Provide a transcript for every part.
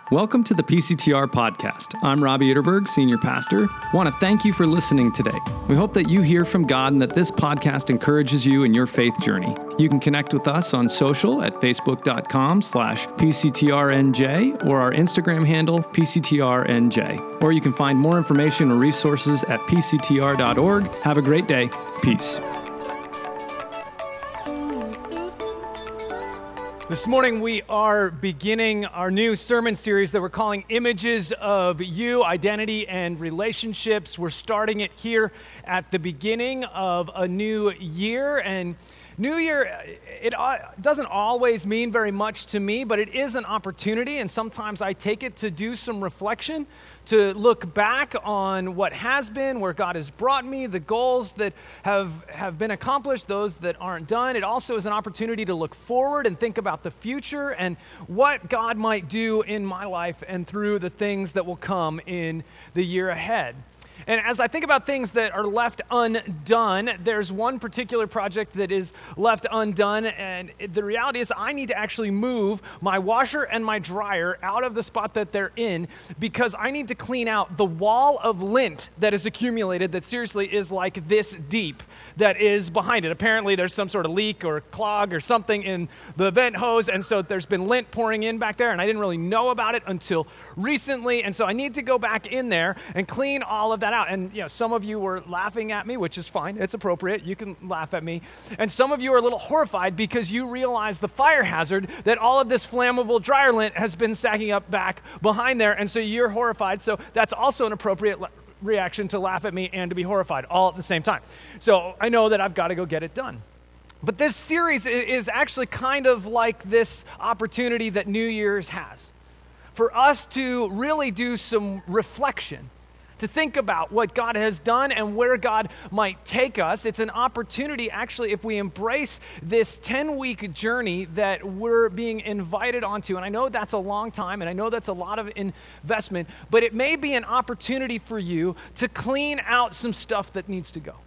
Welcome to the PCTR podcast. I'm Robbie Itterberg, Senior Pastor. I want to thank you for listening today. We hope that you hear from God and that this podcast encourages you in your faith journey. You can connect with us on social at facebook.com/PCTRNJ or our Instagram handle, PCTRNJ. Or you can find more information or resources at pctr.org. Have a great day. Peace. This morning we are beginning our new sermon series that we're calling Images of You, Identity and Relationships. We're starting it here at the beginning of a new year. And New Year, it doesn't always mean very much to me, but it is an opportunity, and sometimes I take it to do some reflection, to look back on what has been, where God has brought me, the goals that have been accomplished, those that aren't done. It also is an opportunity to look forward and think about the future and what God might do in my life and through the things that will come in the year ahead. And as I think about things that are left undone, there's one particular project that is left undone, and the reality is I need to actually move my washer and my dryer out of the spot that they're in because I need to clean out the wall of lint that is accumulated that seriously is like this deep that is behind it. Apparently there's some sort of leak or clog or something in the vent hose, and so there's been lint pouring in back there, and I didn't really know about it until recently, and so I need to go back in there and clean all of that out. And some of you were laughing at me, which is fine. It's appropriate. You can laugh at me. And some of you are a little horrified because you realize the fire hazard that all of this flammable dryer lint has been stacking up back behind there, and so you're horrified. So that's also an appropriate reaction to laugh at me and to be horrified all at the same time. So I know that I've got to go get it done. But this series is actually kind of like this opportunity that New Year's has for us to really do some reflection, to think about what God has done and where God might take us. It's an opportunity, actually, if we embrace this 10-week journey that we're being invited onto. And I know that's a long time, and I know that's a lot of investment, but it may be an opportunity for you to clean out some stuff that needs to go,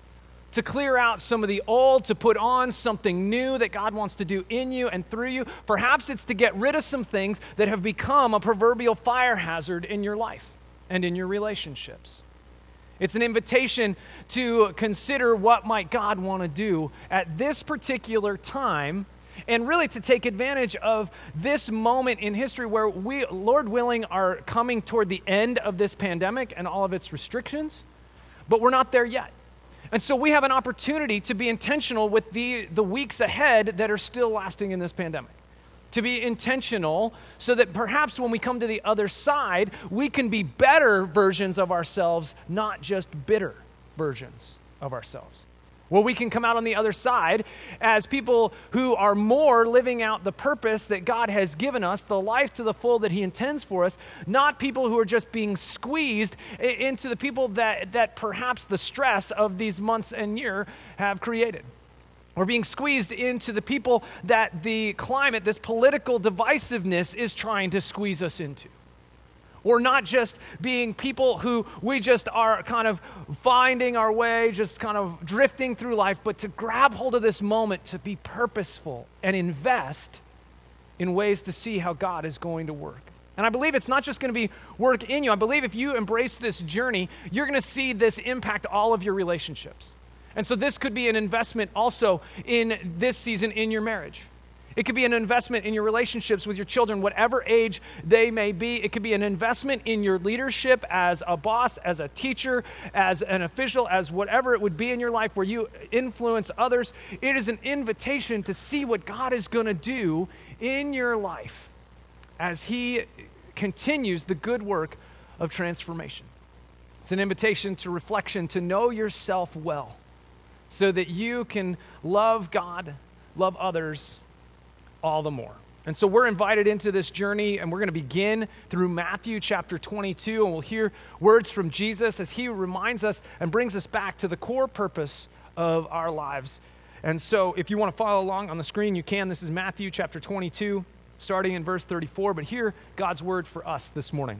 to clear out some of the old, to put on something new that God wants to do in you and through you. Perhaps it's to get rid of some things that have become a proverbial fire hazard in your life and in your relationships. It's an invitation to consider what might God want to do at this particular time, and really to take advantage of this moment in history where we, Lord willing, are coming toward the end of this pandemic and all of its restrictions, but we're not there yet. And so we have an opportunity to be intentional with the weeks ahead that are still lasting in this pandemic. To be intentional so that perhaps when we come to the other side, we can be better versions of ourselves, not just bitter versions of ourselves. Well, we can come out on the other side as people who are more living out the purpose that God has given us, the life to the full that He intends for us, not people who are just being squeezed into the people that perhaps the stress of these months and year have created. We're being squeezed into the people that the climate, this political divisiveness is trying to squeeze us into. We're not just being people who we just are kind of finding our way, just kind of drifting through life, but to grab hold of this moment to be purposeful and invest in ways to see how God is going to work. And I believe it's not just going to be work in you. I believe if you embrace this journey, you're going to see this impact all of your relationships. And so this could be an investment also in this season in your marriage. It could be an investment in your relationships with your children, whatever age they may be. It could be an investment in your leadership as a boss, as a teacher, as an official, as whatever it would be in your life where you influence others. It is an invitation to see what God is going to do in your life as He continues the good work of transformation. It's an invitation to reflection, to know yourself well, so that you can love God, love others all the more. And so we're invited into this journey, and we're going to begin through Matthew chapter 22, and we'll hear words from Jesus as He reminds us and brings us back to the core purpose of our lives. And so if you want to follow along on the screen, you can. This is Matthew chapter 22, starting in verse 34, but hear God's word for us this morning.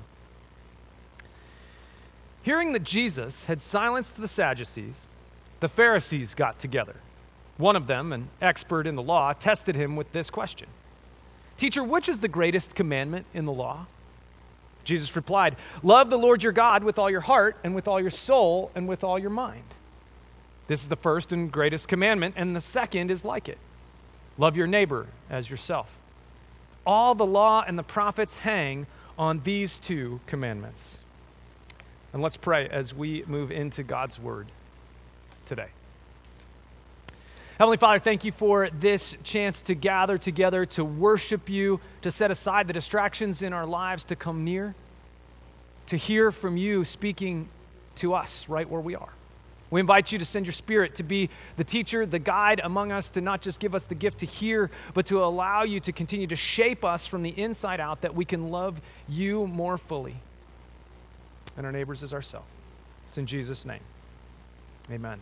Hearing that Jesus had silenced the Sadducees, the Pharisees got together. One of them, an expert in the law, tested Him with this question. Teacher, which is the greatest commandment in the law? Jesus replied, "Love the Lord your God with all your heart and with all your soul and with all your mind. This is the first and greatest commandment, and the second is like it. Love your neighbor as yourself. All the law and the prophets hang on these two commandments." And let's pray as we move into God's word today. Heavenly Father, thank you for this chance to gather together, to worship you, to set aside the distractions in our lives, to come near, to hear from you speaking to us right where we are. We invite you to send your Spirit to be the teacher, the guide among us, to not just give us the gift to hear, but to allow you to continue to shape us from the inside out, that we can love you more fully and our neighbors as ourselves. It's in Jesus' name. Amen.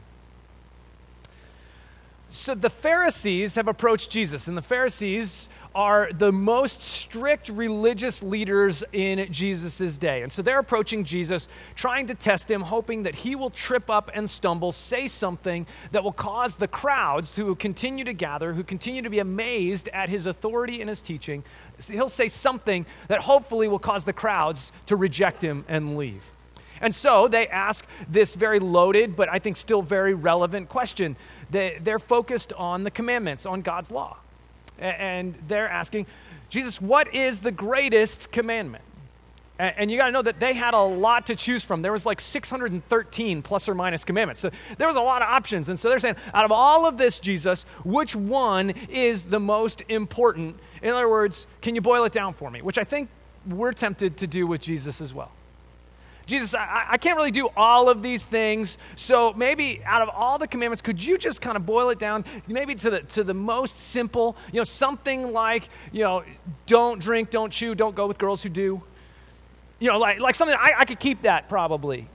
So the Pharisees have approached Jesus, and the Pharisees are the most strict religious leaders in Jesus' day. And so they're approaching Jesus, trying to test him, hoping that he will trip up and stumble, say something that will cause the crowds who continue to gather, who continue to be amazed at his authority and his teaching. He'll say something that hopefully will cause the crowds to reject him and leave. And so they ask this very loaded, but I think still very relevant question. They're focused on the commandments, on God's law. And they're asking, Jesus, what is the greatest commandment? And you got to know that they had a lot to choose from. There was like 613 plus or minus commandments. So there was a lot of options. And so they're saying, out of all of this, Jesus, which one is the most important? In other words, can you boil it down for me? Which I think we're tempted to do with Jesus as well. Jesus, I can't really do all of these things, so maybe out of all the commandments, could you just kind of boil it down maybe to the most simple, something like, don't drink, don't chew, don't go with girls who do. Like something, I could keep that probably.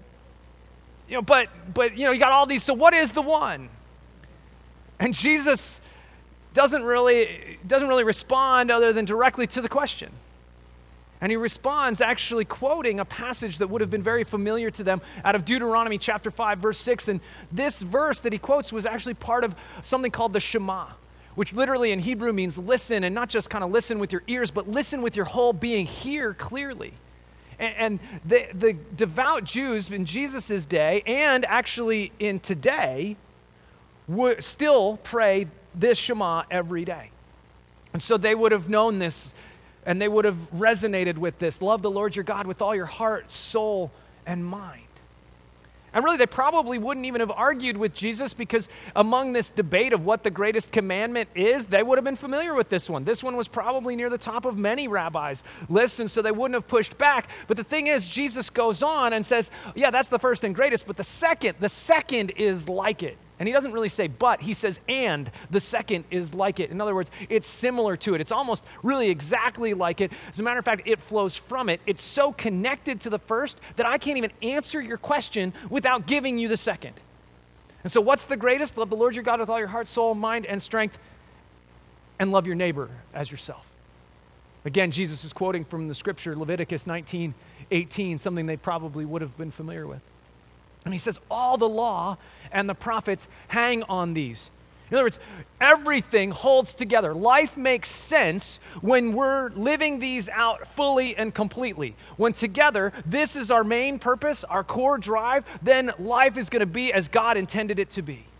But you got all these, so what is the one? And Jesus doesn't really respond other than directly to the question. And he responds actually quoting a passage that would have been very familiar to them out of Deuteronomy chapter 5, verse 6. And this verse that he quotes was actually part of something called the Shema, which literally in Hebrew means listen, and not just kind of listen with your ears, but listen with your whole being, hear clearly. And the devout Jews in Jesus' day, and actually in today, would still pray this Shema every day. And so they would have known this, and they would have resonated with this. Love the Lord your God with all your heart, soul, and mind. And really, they probably wouldn't even have argued with Jesus, because among this debate of what the greatest commandment is, they would have been familiar with this one. This one was probably near the top of many rabbis' lists, and so they wouldn't have pushed back. But the thing is, Jesus goes on and says, yeah, that's the first and greatest, but the second is like it. And he doesn't really say but, he says and the second is like it. In other words, it's similar to it. It's almost really exactly like it. As a matter of fact, it flows from it. It's so connected to the first that I can't even answer your question without giving you the second. And so what's the greatest? Love the Lord your God with all your heart, soul, mind, and strength, and love your neighbor as yourself. Again, Jesus is quoting from the scripture, Leviticus 19:18, something they probably would have been familiar with. And he says, all the law and the prophets hang on these. In other words, everything holds together. Life makes sense when we're living these out fully and completely. When together, this is our main purpose, our core drive, then life is going to be as God intended it to be.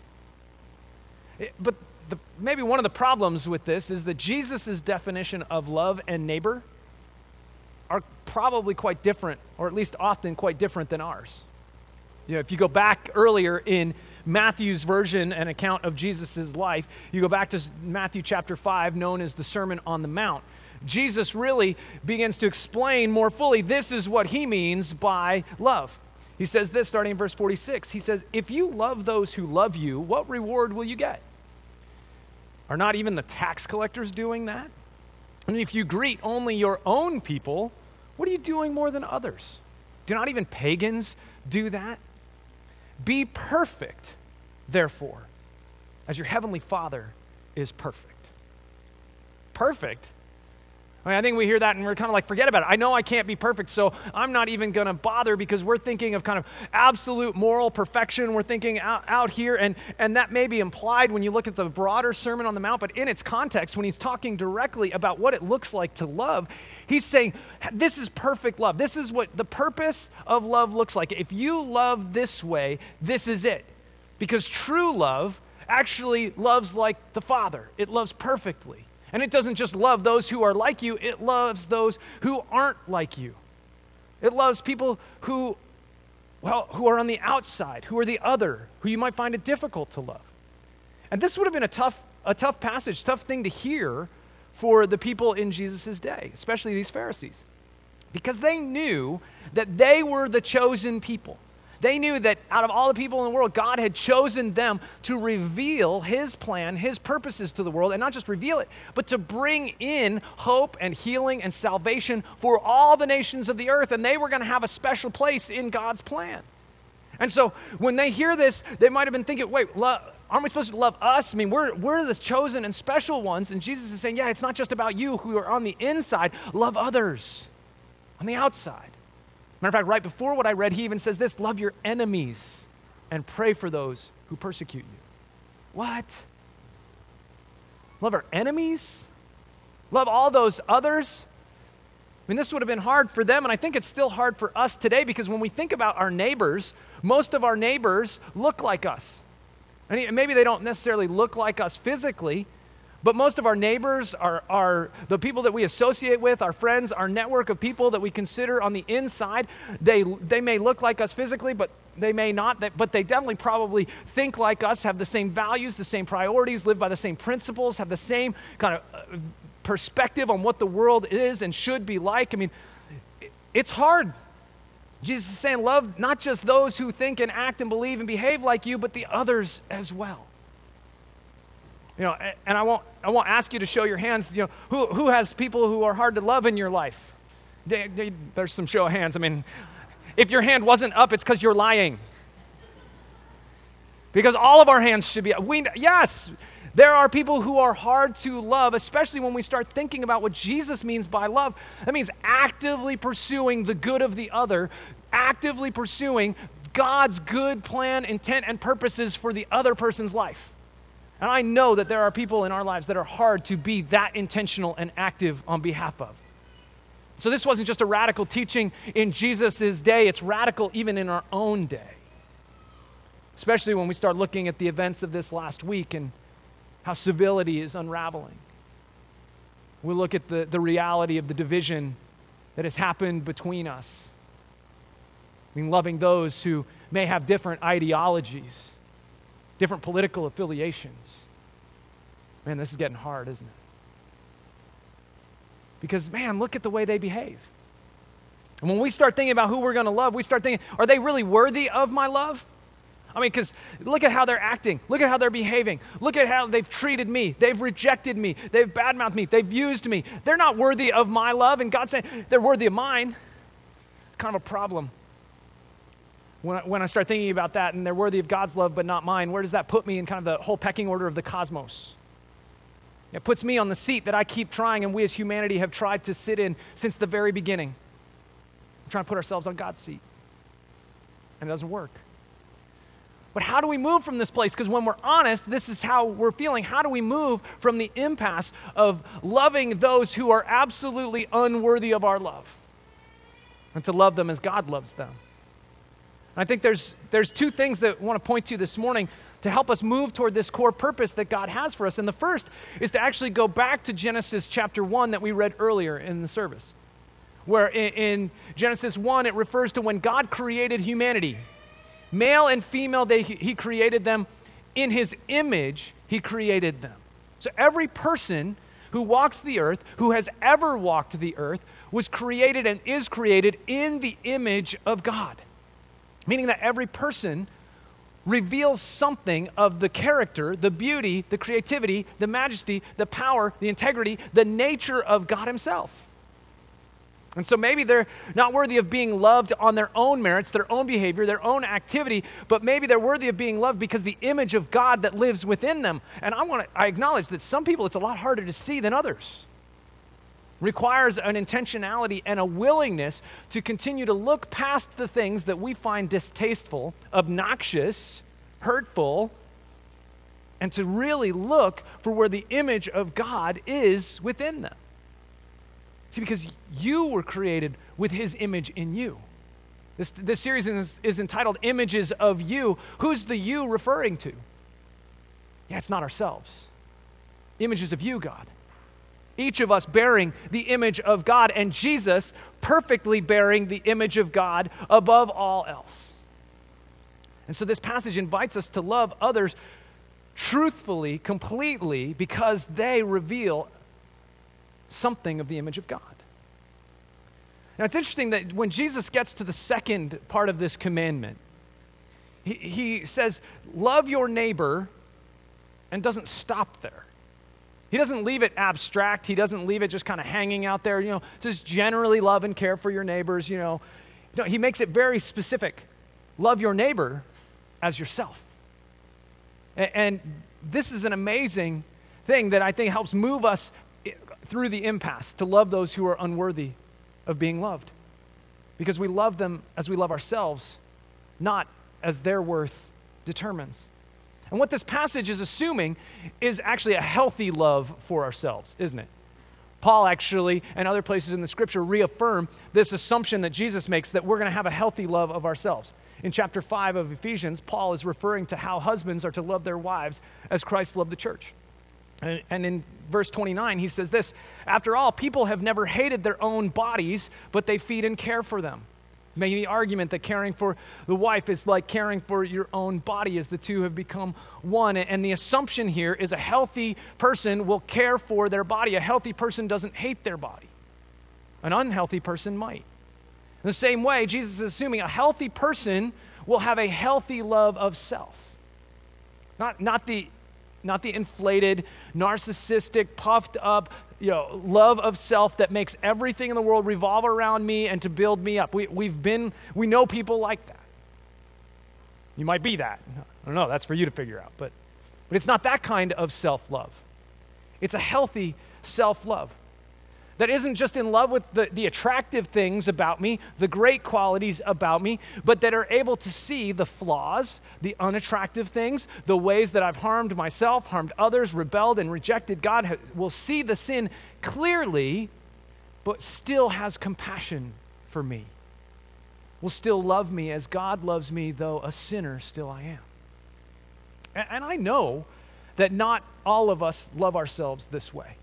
But maybe one of the problems with this is that Jesus' definition of love and neighbor are probably quite different, or at least often quite different than ours. If you go back earlier in Matthew's version and account of Jesus' life, you go back to Matthew chapter 5, known as the Sermon on the Mount. Jesus really begins to explain more fully, this is what he means by love. He says this starting in verse 46. He says, if you love those who love you, what reward will you get? Are not even the tax collectors doing that? And if you greet only your own people, what are you doing more than others? Do not even pagans do that? Be perfect, therefore, as your heavenly Father is perfect. Perfect? I mean, I think we hear that and we're kind of like, forget about it. I know I can't be perfect, so I'm not even going to bother, because we're thinking of kind of absolute moral perfection. We're thinking out here, and that may be implied when you look at the broader Sermon on the Mount, but in its context, when he's talking directly about what it looks like to love, he's saying, this is perfect love. This is what the purpose of love looks like. If you love this way, this is it. Because true love actually loves like the Father. It loves perfectly. And it doesn't just love those who are like you, it loves those who aren't like you. It loves people who are on the outside, who are the other, who you might find it difficult to love. And this would have been a tough passage, tough thing to hear for the people in Jesus' day, especially these Pharisees, because they knew that they were the chosen people. They knew that out of all the people in the world, God had chosen them to reveal his plan, his purposes to the world, and not just reveal it, but to bring in hope and healing and salvation for all the nations of the earth, and they were going to have a special place in God's plan. And so when they hear this, they might have been thinking, wait, aren't we supposed to love us? I mean, we're the chosen and special ones, and Jesus is saying, yeah, it's not just about you who are on the inside. Love others on the outside. Matter of fact, right before what I read, he even says this: love your enemies and pray for those who persecute you. What? Love our enemies? Love all those others? I mean, this would have been hard for them, and I think it's still hard for us today, because when we think about our neighbors, most of our neighbors look like us. And maybe they don't necessarily look like us physically, but most of our neighbors are the people that we associate with, our friends, our network of people that we consider on the inside. They may look like us physically, but they may not. But they definitely probably think like us, have the same values, the same priorities, live by the same principles, have the same kind of perspective on what the world is and should be like. I mean, it's hard. Jesus is saying, love not just those who think and act and believe and behave like you, but the others as well. You know, and I won't ask you to show your hands. You know, who has people who are hard to love in your life? There's some show of hands. I mean, if your hand wasn't up, it's because you're lying. Because all of our hands should be up. Yes, there are people who are hard to love, especially when we start thinking about what Jesus means by love. That means actively pursuing the good of the other, actively pursuing God's good plan, intent, and purposes for the other person's life. And I know that there are people in our lives that are hard to be that intentional and active on behalf of. So this wasn't just a radical teaching in Jesus' day, it's radical even in our own day. Especially when we start looking at the events of this last week and how civility is unraveling. We look at the reality of the division that has happened between us. I mean, loving those who may have different ideologies, different political affiliations. Man, this is getting hard, isn't it? Because, man, look at the way they behave. And when we start thinking about who we're going to love, we start thinking, are they really worthy of my love? I mean, because look at how they're acting. Look at how they're behaving. Look at how they've treated me. They've rejected me. They've badmouthed me. They've used me. They're not worthy of my love. And God's saying, they're worthy of mine. It's kind of a problem. When I start thinking about that and they're worthy of God's love but not mine, where does that put me in kind of the whole pecking order of the cosmos? It puts me on the seat that I keep trying and we as humanity have tried to sit in since the very beginning. We're trying to put ourselves on God's seat. And it doesn't work. But how do we move from this place? Because when we're honest, this is how we're feeling. How do we move from the impasse of loving those who are absolutely unworthy of our love and to love them as God loves them? I think there's two things that I want to point to this morning to help us move toward this core purpose that God has for us. And the first is to actually go back to Genesis chapter 1 that we read earlier in the service, where in Genesis 1 it refers to when God created humanity. Male and female, he created them. In his image, he created them. So every person who walks the earth, who has ever walked the earth, was created and is created in the image of God. Meaning that every person reveals something of the character, the beauty, the creativity, the majesty, the power, the integrity, the nature of God himself. And so maybe they're not worthy of being loved on their own merits, their own behavior, their own activity, but maybe they're worthy of being loved because the image of God that lives within them. And I acknowledge that some people it's a lot harder to see than others. requires an intentionality and a willingness to continue to look past the things that we find distasteful, obnoxious, hurtful, and to really look for where the image of God is within them. See, because you were created with his image in you. This series is entitled Images of You. Who's the you referring to? Yeah, it's not ourselves. Images of you, God. Each of us bearing the image of God, and Jesus perfectly bearing the image of God above all else. And so this passage invites us to love others truthfully, completely, because they reveal something of the image of God. Now, it's interesting that when Jesus gets to the second part of this commandment, he says, love your neighbor, and doesn't stop there. He doesn't leave it abstract. He doesn't leave it just kind of hanging out there, just generally love and care for your neighbors, No, he makes it very specific. Love your neighbor as yourself. And this is an amazing thing that I think helps move us through the impasse to love those who are unworthy of being loved. Because we love them as we love ourselves, not as their worth determines. And what this passage is assuming is actually a healthy love for ourselves, isn't it? Paul actually, and other places in the scripture, reaffirm this assumption that Jesus makes that we're going to have a healthy love of ourselves. In chapter 5 of Ephesians, Paul is referring to how husbands are to love their wives as Christ loved the church. And in verse 29, he says this, after all, people have never hated their own bodies, but they feed and care for them. Making the argument that caring for the wife is like caring for your own body, as the two have become one. And the assumption here is a healthy person will care for their body. A healthy person doesn't hate their body. An unhealthy person might. In the same way, Jesus is assuming a healthy person will have a healthy love of self. Not the inflated, narcissistic, puffed up, love of self that makes everything in the world revolve around me and to build me up. We know people like that. You might be that. I don't know, that's for you to figure out. But it's not that kind of self-love. It's a healthy self-love that isn't just in love with the attractive things about me, the great qualities about me, but that are able to see the flaws, the unattractive things, the ways that I've harmed myself, harmed others, rebelled and rejected God, will see the sin clearly, but still has compassion for me, will still love me as God loves me, though a sinner still I am. And I know that not all of us love ourselves this way.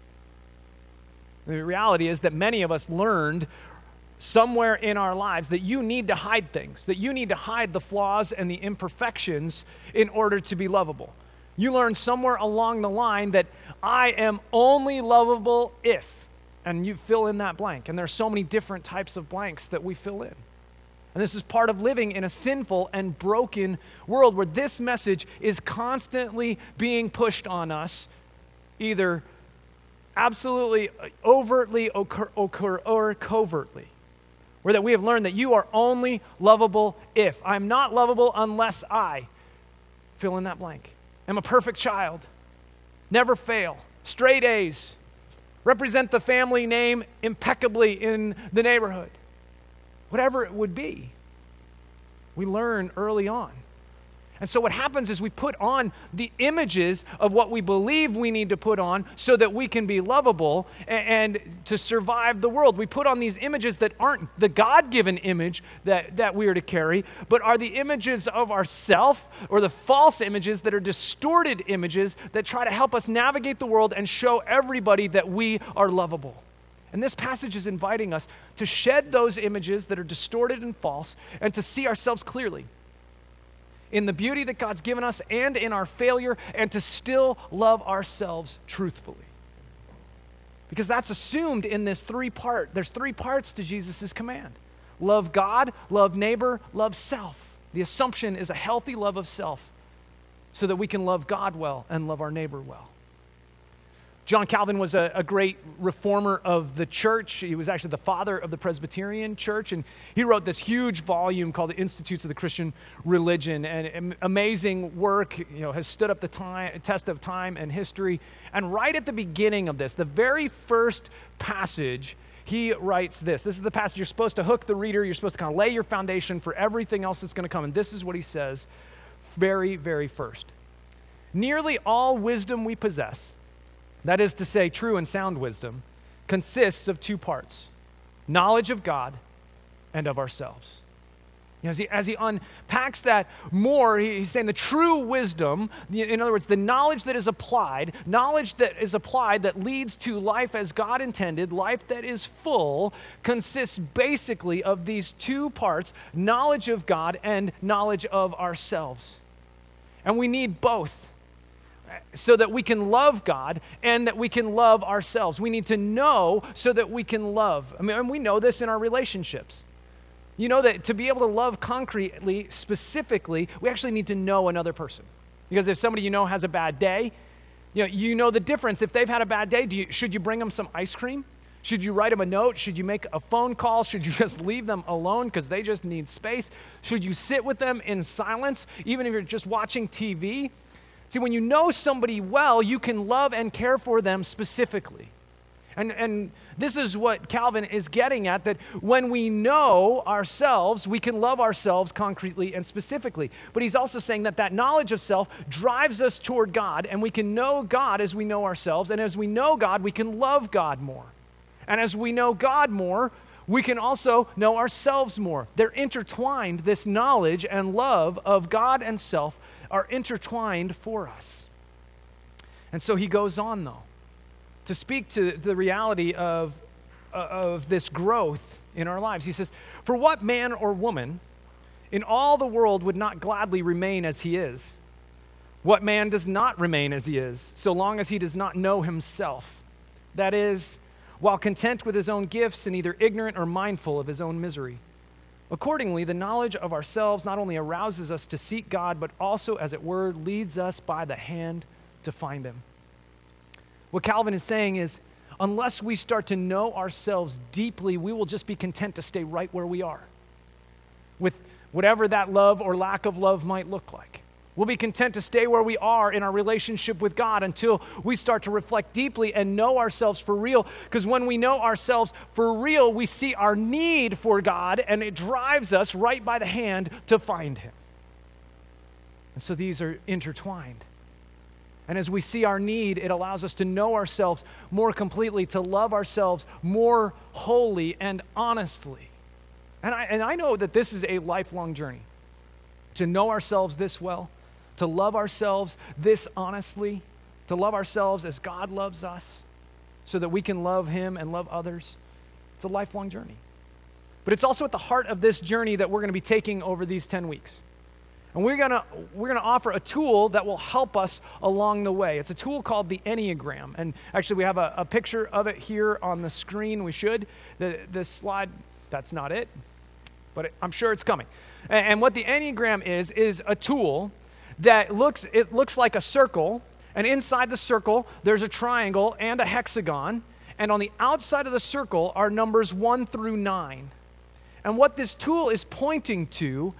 The reality is that many of us learned somewhere in our lives that you need to hide things, that you need to hide the flaws and the imperfections in order to be lovable. You learned somewhere along the line that I am only lovable if, and you fill in that blank. And there's so many different types of blanks that we fill in. And this is part of living in a sinful and broken world where this message is constantly being pushed on us, either absolutely overtly or covertly, where that we have learned that you are only lovable if. I'm not lovable unless I fill in that blank. I'm a perfect child, never fail, straight A's, represent the family name impeccably in the neighborhood. Whatever it would be, we learn early on. And so what happens is we put on the images of what we believe we need to put on so that we can be lovable and to survive the world. We put on these images that aren't the God-given image that we are to carry, but are the images of ourself, or the false images that are distorted images that try to help us navigate the world and show everybody that we are lovable. And this passage is inviting us to shed those images that are distorted and false and to see ourselves clearly in the beauty that God's given us and in our failure, and to still love ourselves truthfully. Because that's assumed in this there's three parts to Jesus' command. Love God, love neighbor, love self. The assumption is a healthy love of self so that we can love God well and love our neighbor well. John Calvin was a great reformer of the church. He was actually the father of the Presbyterian church, and he wrote this huge volume called The Institutes of the Christian Religion, and amazing work, has stood up the test of time and history. And right at the beginning of this, the very first passage, he writes this. This is the passage you're supposed to hook the reader. You're supposed to kind of lay your foundation for everything else that's going to come. And this is what he says very, very first. Nearly all wisdom we possess, that is to say, true and sound wisdom, consists of two parts: knowledge of God and of ourselves. As he unpacks that more, he's saying the true wisdom, in other words, the knowledge that is applied that leads to life as God intended, life that is full, consists basically of these two parts: knowledge of God and knowledge of ourselves. And we need both, so that we can love God and that we can love ourselves. We need to know so that we can love. And we know this in our relationships. You know that to be able to love concretely, specifically, we actually need to know another person. Because if somebody has a bad day, you know the difference. If they've had a bad day, should you bring them some ice cream? Should you write them a note? Should you make a phone call? Should you just leave them alone because they just need space? Should you sit with them in silence, even if you're just watching TV? See, when you know somebody well, you can love and care for them specifically. And this is what Calvin is getting at, that when we know ourselves, we can love ourselves concretely and specifically. But he's also saying that knowledge of self drives us toward God, and we can know God as we know ourselves. And as we know God, we can love God more. And as we know God more, we can also know ourselves more. They're intertwined. This knowledge and love of God and self are intertwined for us. And so he goes on, though, to speak to the reality of this growth in our lives. He says, "For what man or woman in all the world would not gladly remain as he is? What man does not remain as he is, so long as he does not know himself? That is, while content with his own gifts and either ignorant or mindful of his own misery. Accordingly, the knowledge of ourselves not only arouses us to seek God, but also, as it were, leads us by the hand to find him." What Calvin is saying is, unless we start to know ourselves deeply, we will just be content to stay right where we are, with whatever that love or lack of love might look like. We'll be content to stay where we are in our relationship with God until we start to reflect deeply and know ourselves for real. Because when we know ourselves for real, we see our need for God, and it drives us right by the hand to find him. And so these are intertwined. And as we see our need, it allows us to know ourselves more completely, to love ourselves more wholly and honestly. And I know that this is a lifelong journey, to know ourselves this well, to love ourselves this honestly, to love ourselves as God loves us, so that we can love him and love others. It's a lifelong journey. But it's also at the heart of this journey that we're going to be taking over these 10 weeks. And we're going to offer a tool that will help us along the way. It's a tool called the Enneagram. And actually, we have a picture of it here on the screen. We should. This slide, that's not it, but I'm sure it's coming. And what the Enneagram is a tool that looks like a circle, and inside the circle, there's a triangle and a hexagon, and on the outside of the circle are numbers 1 through 9. And what this tool is pointing to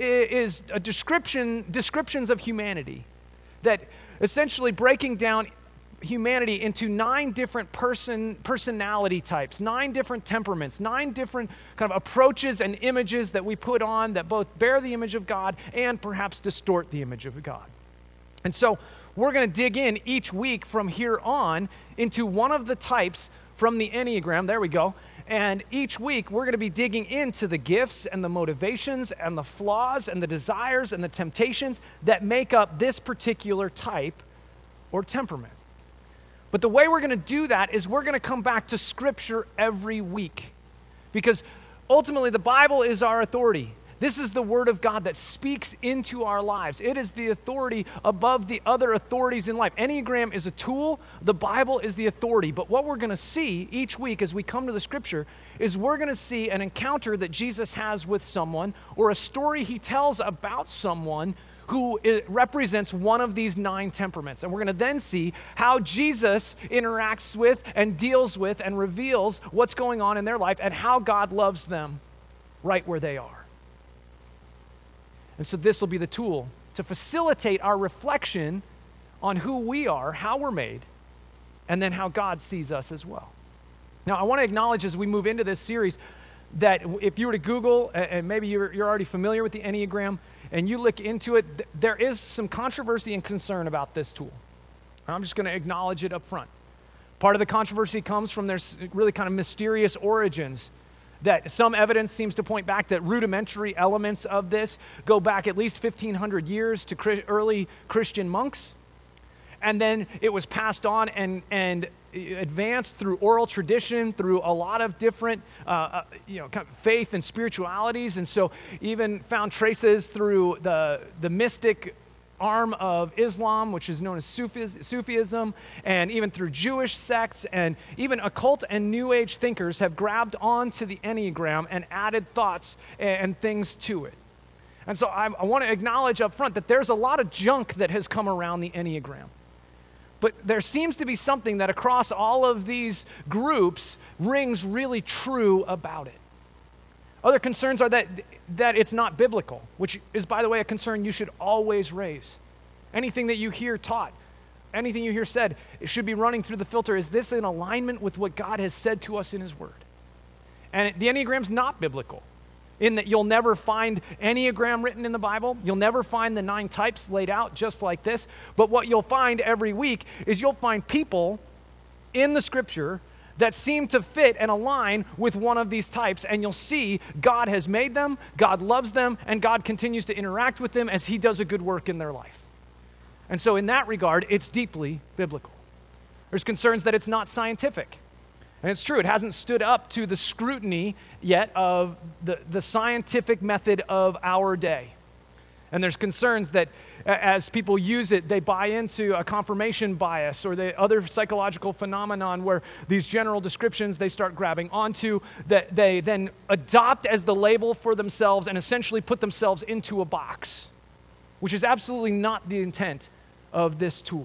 is descriptions of humanity, that essentially breaking down humanity into 9 different personality types, 9 different temperaments, 9 different kind of approaches and images that we put on that both bear the image of God and perhaps distort the image of God. And so we're going to dig in each week from here on into one of the types from the Enneagram. There we go. And each week, we're going to be digging into the gifts and the motivations and the flaws and the desires and the temptations that make up this particular type or temperament. But the way we're going to do that is we're going to come back to Scripture every week, because ultimately the Bible is our authority. This is the Word of God that speaks into our lives. It is the authority above the other authorities in life. Enneagram is a tool. The Bible is the authority. But what we're going to see each week as we come to the Scripture is we're going to see an encounter that Jesus has with someone, or a story he tells about someone who represents one of these 9 temperaments. And we're going to then see how Jesus interacts with and deals with and reveals what's going on in their life and how God loves them right where they are. And so this will be the tool to facilitate our reflection on who we are, how we're made, and then how God sees us as well. Now, I want to acknowledge as we move into this series that if you were to Google, and maybe you're already familiar with the Enneagram, and you look into it, there is some controversy and concern about this tool. I'm just going to acknowledge it up front. Part of the controversy comes from their really kind of mysterious origins, that some evidence seems to point back that rudimentary elements of this go back at least 1,500 years to early Christian monks. And then it was passed on and advanced through oral tradition, through a lot of different kind of faith and spiritualities. And so even found traces through the mystic arm of Islam, which is known as Sufism, and even through Jewish sects, and even occult and New Age thinkers have grabbed onto the Enneagram and added thoughts and things to it. And so I want to acknowledge up front that there's a lot of junk that has come around the Enneagram. But there seems to be something that across all of these groups rings really true about it. Other concerns are that it's not biblical, which is, by the way, a concern you should always raise. Anything that you hear taught, anything you hear said, it should be running through the filter. Is this in alignment with what God has said to us in His Word? And the Enneagram's not biblical, in that you'll never find Enneagram written in the Bible. You'll never find the 9 types laid out just like this. But what you'll find every week is you'll find people in the Scripture that seem to fit and align with one of these types, and you'll see God has made them, God loves them, and God continues to interact with them as He does a good work in their life. And so in that regard, it's deeply biblical. There's concerns that it's not scientific. And it's true, it hasn't stood up to the scrutiny yet of the scientific method of our day. And there's concerns that as people use it, they buy into a confirmation bias or the other psychological phenomenon where these general descriptions they start grabbing onto, that they then adopt as the label for themselves and essentially put themselves into a box, which is absolutely not the intent of this tool.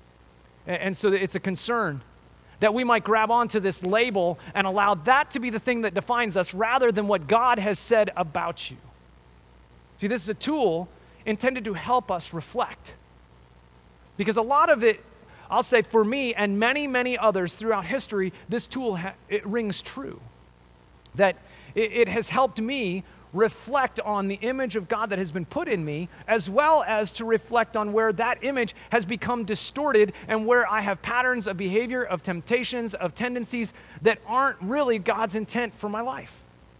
And so it's a concern that we might grab onto this label and allow that to be the thing that defines us rather than what God has said about you. See, this is a tool intended to help us reflect. Because a lot of it, I'll say for me and many, many others throughout history, this tool, it rings true. That it has helped me reflect on the image of God that has been put in me, as well as to reflect on where that image has become distorted and where I have patterns of behavior, of temptations, of tendencies that aren't really God's intent for my life.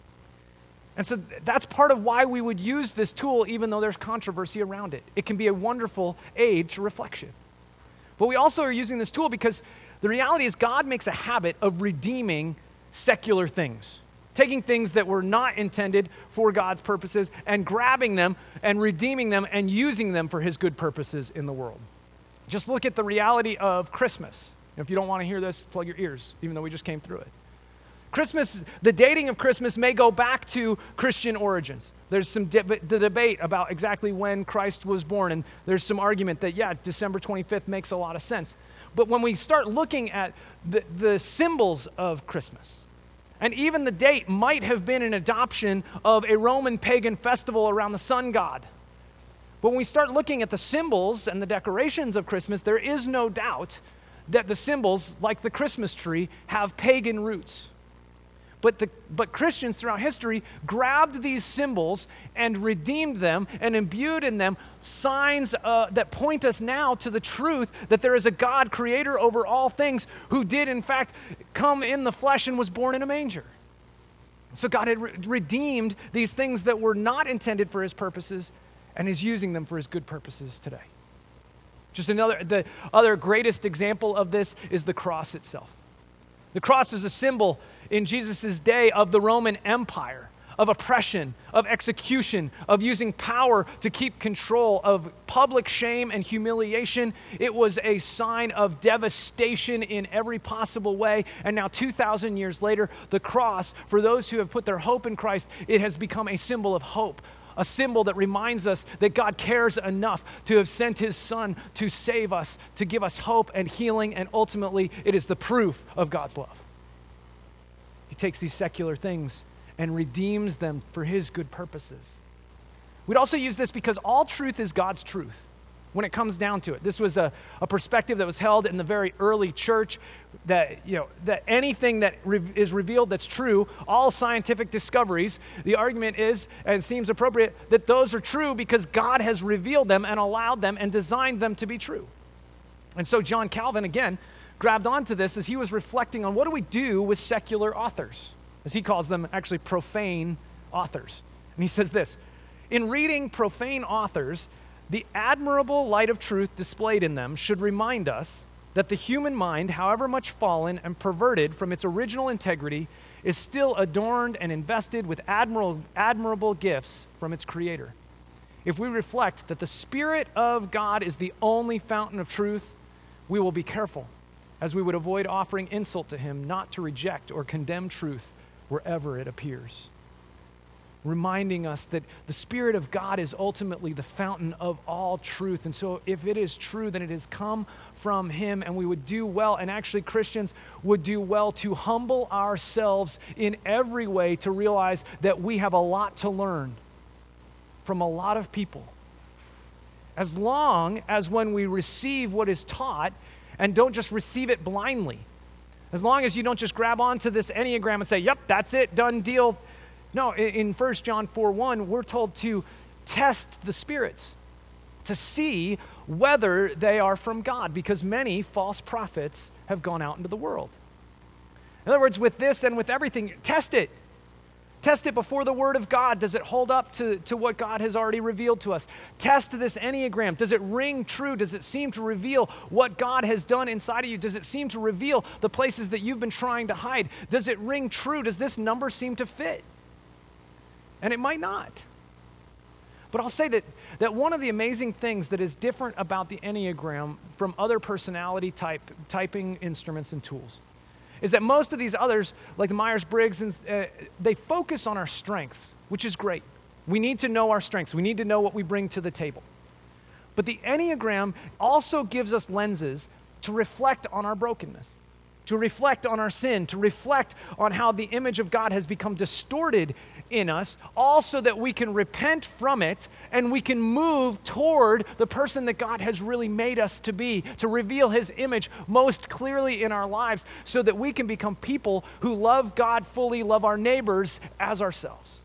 And so that's part of why we would use this tool, even though there's controversy around it. It can be a wonderful aid to reflection. But we also are using this tool because the reality is God makes a habit of redeeming secular things, taking things that were not intended for God's purposes and grabbing them and redeeming them and using them for His good purposes in the world. Just look at the reality of Christmas. If you don't want to hear this, plug your ears, even though we just came through it. Christmas, the dating of Christmas may go back to Christian origins. There's some the debate about exactly when Christ was born, and there's some argument that, yeah, December 25th makes a lot of sense. But when we start looking at the symbols of Christmas, and even the date might have been an adoption of a Roman pagan festival around the sun god. But when we start looking at the symbols and the decorations of Christmas, there is no doubt that the symbols, like the Christmas tree, have pagan roots. But Christians throughout history grabbed these symbols and redeemed them and imbued in them signs that point us now to the truth that there is a God, creator over all things, who did in fact come in the flesh and was born in a manger. So God had redeemed these things that were not intended for His purposes and is using them for His good purposes today. The other greatest example of this is the cross itself. The cross is a symbol in Jesus' day of the Roman Empire, of oppression, of execution, of using power to keep control, of public shame and humiliation. It was a sign of devastation in every possible way. And now 2,000 years later, the cross, for those who have put their hope in Christ, it has become a symbol of hope, a symbol that reminds us that God cares enough to have sent his Son to save us, to give us hope and healing, and ultimately it is the proof of God's love. He takes these secular things and redeems them for his good purposes. We'd also use this because all truth is God's truth when it comes down to it. This was a perspective that was held in the very early church, that anything that is revealed that's true, all scientific discoveries, the argument is, and it seems appropriate, that those are true because God has revealed them and allowed them and designed them to be true. And so John Calvin, again, grabbed onto this as he was reflecting on what do we do with secular authors, as he calls them actually profane authors. And he says this: in reading profane authors, the admirable light of truth displayed in them should remind us that the human mind, however much fallen and perverted from its original integrity, is still adorned and invested with admirable gifts from its Creator. If we reflect that the Spirit of God is the only fountain of truth, we will be careful, as we would avoid offering insult to him, not to reject or condemn truth wherever it appears. Reminding us that the Spirit of God is ultimately the fountain of all truth. And so if it is true, then it has come from him, and we would do well, and actually Christians would do well to humble ourselves in every way to realize that we have a lot to learn from a lot of people. As long as when we receive what is taught and don't just receive it blindly, as long as you don't just grab onto this Enneagram and say, yep, that's it, done deal. No, in 1 John 4:1, we're told to test the spirits, to see whether they are from God, because many false prophets have gone out into the world. In other words, with this and with everything, test it. Test it before the Word of God. Does it hold up to what God has already revealed to us? Test this Enneagram. Does it ring true? Does it seem to reveal what God has done inside of you? Does it seem to reveal the places that you've been trying to hide? Does it ring true? Does this number seem to fit? And it might not. But I'll say that one of the amazing things that is different about the Enneagram from other personality typing instruments and tools is that most of these others, like the Myers-Briggs, they focus on our strengths, which is great. We need to know our strengths. We need to know what we bring to the table. But the Enneagram also gives us lenses to reflect on our brokenness, to reflect on our sin, to reflect on how the image of God has become distorted in us, all so that we can repent from it and we can move toward the person that God has really made us to be, to reveal his image most clearly in our lives, so that we can become people who love God fully, love our neighbors as ourselves.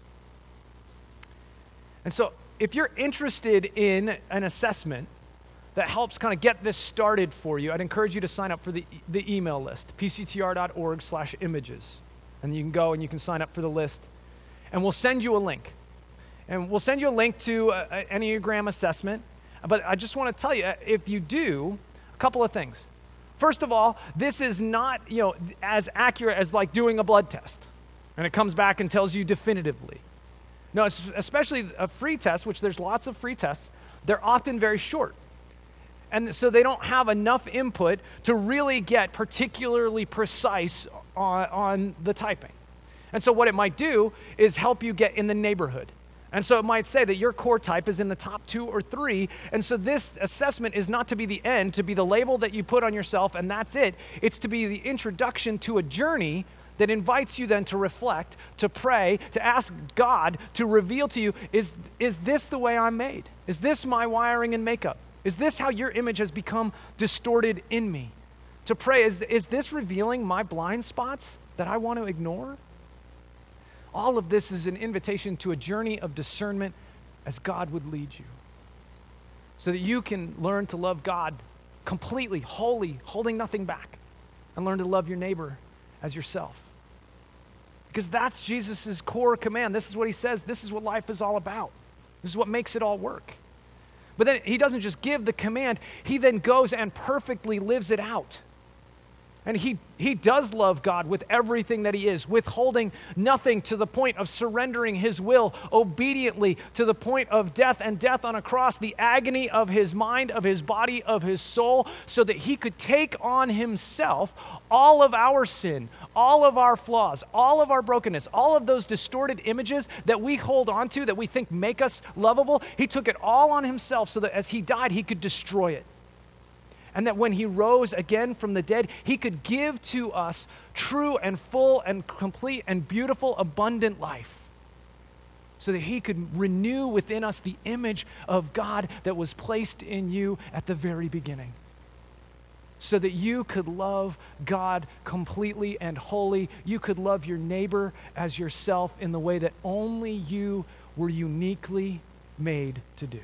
And so if you're interested in an assessment that helps kind of get this started for you, I'd encourage you to sign up for the email list, pctr.org/images. And you can go and you can sign up for the list. And we'll send you a link. And we'll send you a link to an Enneagram assessment. But I just want to tell you, if you do, a couple of things. First of all, this is not, as accurate as like doing a blood test. And it comes back and tells you definitively. No, especially a free test, which there's lots of free tests, they're often very short. And so they don't have enough input to really get particularly precise on the typing. And so what it might do is help you get in the neighborhood. And so it might say that your core type is in the top 2 or 3. And so this assessment is not to be the end, to be the label that you put on yourself and that's it. It's to be the introduction to a journey that invites you then to reflect, to pray, to ask God to reveal to you, is this the way I'm made? Is this my wiring and makeup? Is this how your image has become distorted in me? To pray, is this revealing my blind spots that I want to ignore? All of this is an invitation to a journey of discernment as God would lead you, so that you can learn to love God completely, wholly, holding nothing back, and learn to love your neighbor as yourself. Because that's Jesus' core command. This is what he says. This is what life is all about. This is what makes it all work. But then he doesn't just give the command, he then goes and perfectly lives it out. And he does love God with everything that he is, withholding nothing to the point of surrendering his will obediently to the point of death and death on a cross, the agony of his mind, of his body, of his soul, so that he could take on himself all of our sin, all of our flaws, all of our brokenness, all of those distorted images that we hold on to, that we think make us lovable. He took it all on himself so that as he died, he could destroy it. And that when he rose again from the dead, he could give to us true and full and complete and beautiful, abundant life. So that he could renew within us the image of God that was placed in you at the very beginning. So that you could love God completely and wholly. You could love your neighbor as yourself in the way that only you were uniquely made to do.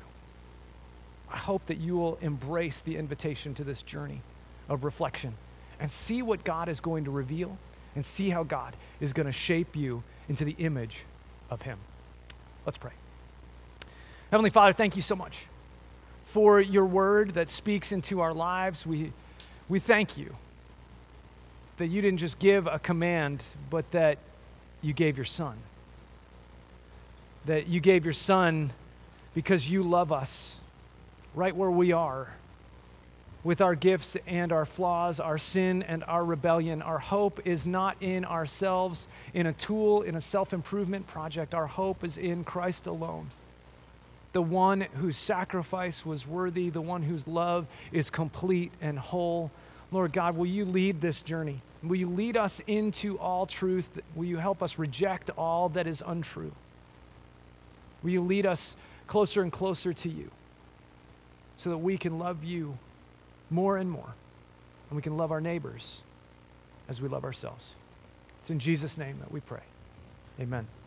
I hope that you will embrace the invitation to this journey of reflection and see what God is going to reveal and see how God is going to shape you into the image of him. Let's pray. Heavenly Father, thank you so much for your word that speaks into our lives. We thank you that you didn't just give a command, but that you gave your son. That you gave your son because you love us right where we are, with our gifts and our flaws, our sin and our rebellion. Our hope is not in ourselves, in a tool, in a self-improvement project. Our hope is in Christ alone, the one whose sacrifice was worthy, the one whose love is complete and whole. Lord God, will you lead this journey? Will you lead us into all truth? Will you help us reject all that is untrue? Will you lead us closer and closer to you, so that we can love you more and more, and we can love our neighbors as we love ourselves. It's in Jesus' name that we pray. Amen.